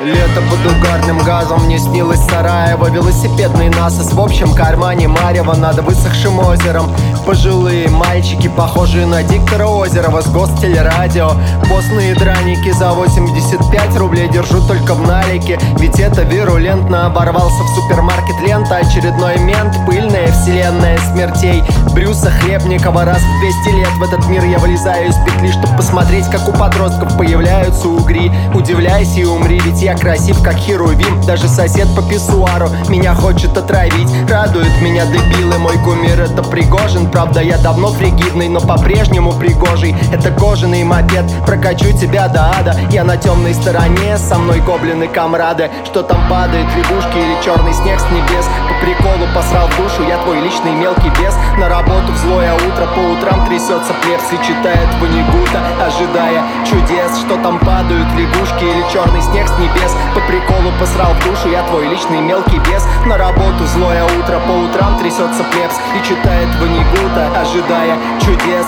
Лето под угарным газом, мне снилось Сараево. Велосипедный насос, в общем кармане Марьева над высохшим озером. Пожилые мальчики, похожие на диктора Озерова с гостелерадио. Постные драники за 85 рублей держу только в налике. Ведь это вирулентно. Ворвался в супермаркет лента, очередной мент. Пыльная вселенная смертей Брюса Хлебникова. Раз в 200 лет в этот мир я вылезаю из петли, чтоб посмотреть, как у подростков появляются угри. Удивляйся и умри, ведь я красив, как херувим. Даже сосед по писсуару меня хочет отравить. Радует меня дебилы, мой кумир это Пригожин. Правда, я давно фригидный, но по-прежнему пригожий. Это кожаный мопед, прокачу тебя до ада. Я на темной стороне, со мной гоблины комрады. Что там падает, лягушки или черный снег с небес? По приколу посрал в душу, я твой личный мелкий бес. На работу в злое утро, по утрам трясется плебс и читает Ванигута, ожидая чудес. Что там падают, лягушки или черный снег с небес? По приколу посрал в душу, я твой личный мелкий бес. На работу в злое утро, по утрам трясется плебс и читает Ванигута, ожидая чудес.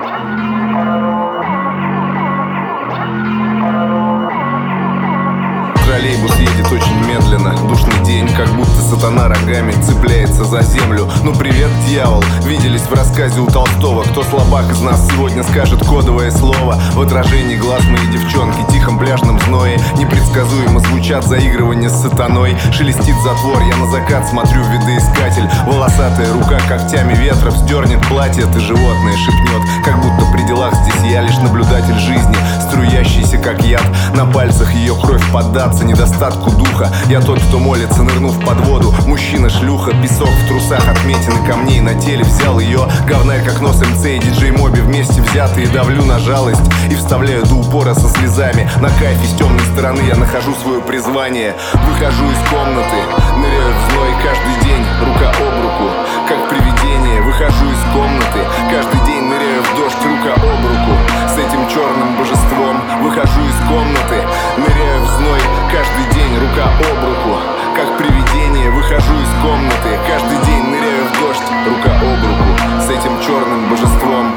Троллейбус едет очень медленно, душный день, как будто сатана рогами цепляется за землю. Ну привет, дьявол, виделись в рассказе у Толстого. Кто слабак из нас сегодня скажет кодовое слово? В отражении глаз мои девчонки, тихом пляжном зное непредсказуемо звучат заигрывания с сатаной. Шелестит затвор, я на закат смотрю в видоискатель. Волосатая рука когтями ветра вздернет платье, ты животное шепнет, как будто при делах здесь я лишь наблюдатель жизни, струящийся как яд. На пальцах ее кровь поддаться недостатку духа. Я тот, кто молится, нырнув под воду. Мужчина-шлюха, песок в трусах, отметины камней на теле. Взял ее, говная как нос МЦ и диджей Моби вместе взятые. Давлю на жалость и вставляю до упора со слезами. На кайфе с темной стороны я нахожу свое призвание. Выхожу из комнаты, ныряю в зной каждый день, рука об руку, как привидение. Выхожу из комнаты, каждый день ныряю в дождь, рука об руку с этим черным божеством. Выхожу из комнаты, ныряю в зной каждый день, рука об руку, как привидение. Выхожу из комнаты, каждый день ныряю в дождь, рука об руку с этим черным божеством.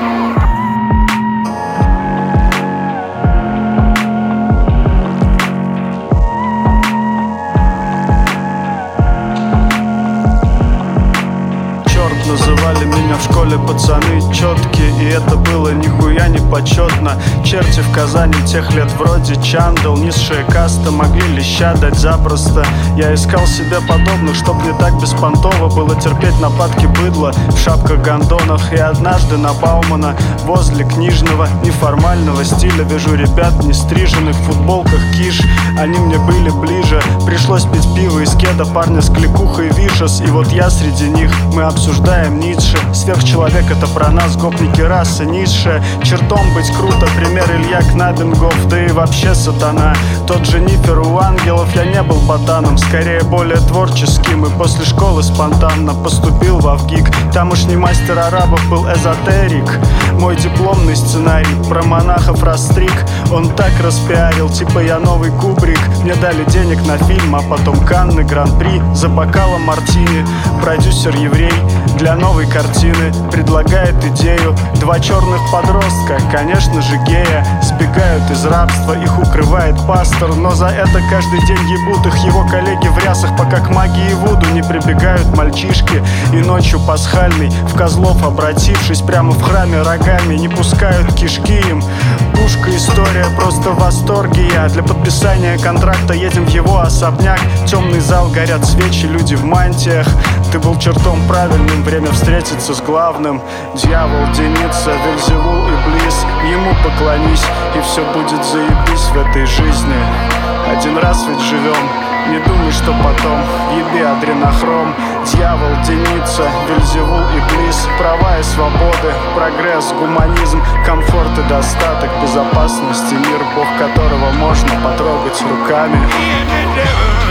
Называли меня в школе пацаны четкие, и это было нихуя не почетно. Черти в Казани тех лет вроде Чандл, низшая каста, могли леща дать запросто. Я искал себе подобных, чтоб не так беспонтово было терпеть нападки быдла в шапках-гондонах. И однажды на Баумана возле книжного неформального стиля вижу ребят не стриженных в футболках киш. Они мне были ближе, пришлось пить пиво из кеда парня с кликухой Вишес. И вот я среди них, мы обсуждаем Ницше. Сверхчеловек — это про нас, гопники расы низшая. Чертом быть круто, пример Илья Кнабингов. Да и вообще сатана, тот же Нифер у ангелов. Я не был ботаном, скорее более творческим. И после школы спонтанно поступил в ВГИК. Тамошний мастер арабов был эзотерик. Мой дипломный сценарий про монахов расстриг. Он так распиарил, типа я новый Кубрик. Мне дали денег на фильм, а потом Канны, Гран-при за бокалом мартини. Продюсер еврей для новой картины предлагает идею. Два черных подростка, конечно же гея, сбегают из рабства, их укрывает пастор. Но за это каждый день ебут их его коллеги в рясах, пока к магии Вуду не прибегают мальчишки. И ночью пасхальный в козлов обратившись, прямо в храме рогами не пускают кишки им. Пушка история, просто в восторге я. Для подписания контракта едем в его особняк. Темный зал, горят свечи, люди в мантиях. Ты был чертом правильным, время встретиться с главным. Дьявол, Деница, Вельзевул, Иблис. Ему поклонись, и все будет заебись в этой жизни. Один раз ведь живем, не думай, что потом. Еби адренохром. Дьявол, Деница, Вельзевул, Иблис. Права и свободы, прогресс, гуманизм, комфорт и достаток, безопасность и мир, Бог которого можно потрогать руками.